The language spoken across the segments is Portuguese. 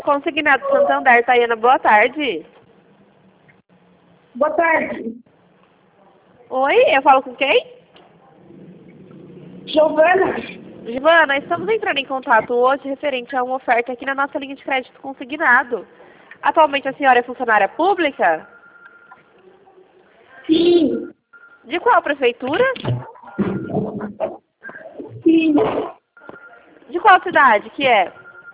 Consignado Santander, Tayana, boa tarde. Boa tarde. Oi, eu falo com quem? Giovana. Giovana, estamos entrando em contato hoje referente a uma oferta aqui na nossa linha de crédito consignado. Atualmente a senhora é funcionária pública? Sim. De qual prefeitura? Sim. De qual cidade que é?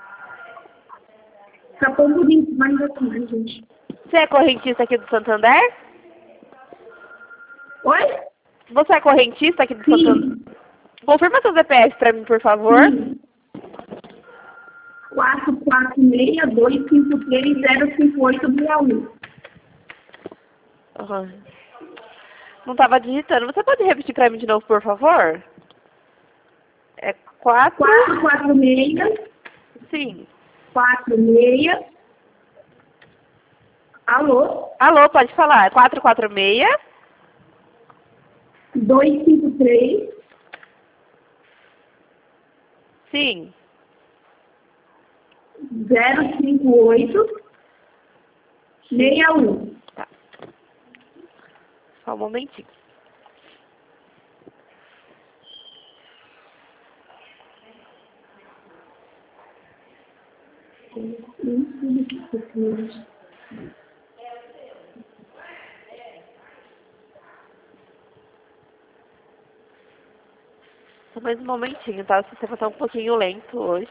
Capão Bonito, mais aqui, gente. Você é correntista aqui do Santander? Oi? Você é correntista aqui do Sim. Santander? Confirma seu CPF para mim, por favor. Sim. 446-253-05861. Uhum. Não estava digitando. Você pode repetir para mim de novo, por favor? É 446. Sim. 46. Alô? Alô, pode falar. 446? 253. Sim. 058-61. Tá. Só um momentinho. Só mais um momentinho, tá? O sistema tá um pouquinho lento hoje.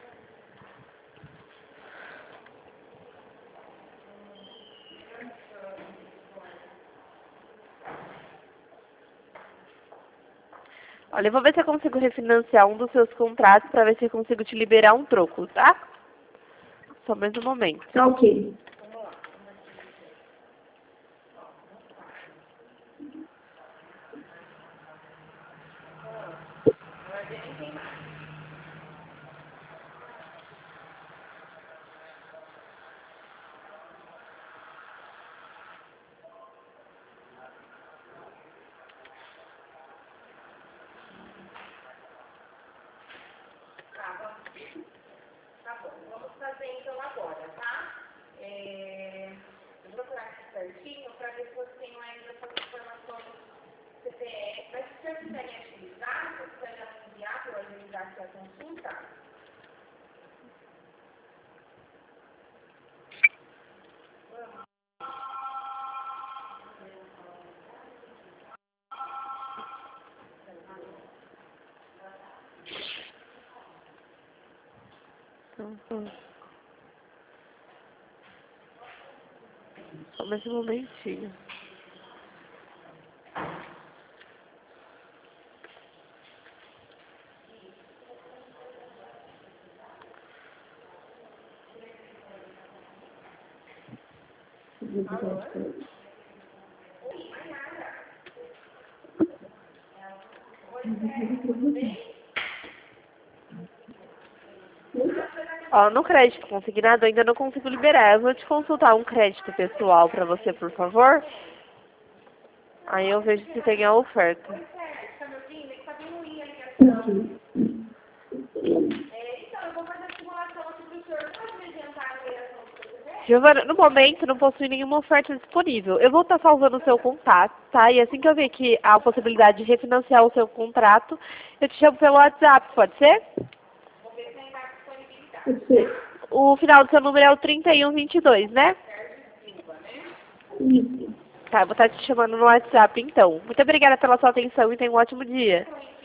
Olha, eu vou ver se eu consigo refinanciar um dos seus contratos para ver se eu consigo te liberar um troco, tá? Só mais um momento. Tá ok. Tá bom, vamos fazer então agora, tá? Eu vou procurar aqui certinho para ver se eu tenho ainda essas informações do CPF. Mas se vocês quiserem agilizar, se vocês quiserem enviar para eu agilizar aqui a consulta. Só mais um momentinho. Ó, no crédito consignado ainda não consigo liberar. Eu vou te consultar um crédito pessoal para você, por favor. Aí eu vejo se tem a oferta. Giovana, no momento não possui nenhuma oferta disponível. Eu vou estar salvando o seu contato, tá? E assim que eu ver que há a possibilidade de refinanciar o seu contrato, eu te chamo pelo WhatsApp, pode ser? O final do seu número é o 3122, né? Isso. Tá, eu vou estar te chamando no WhatsApp então. Muito obrigada pela sua atenção e tenha um ótimo dia.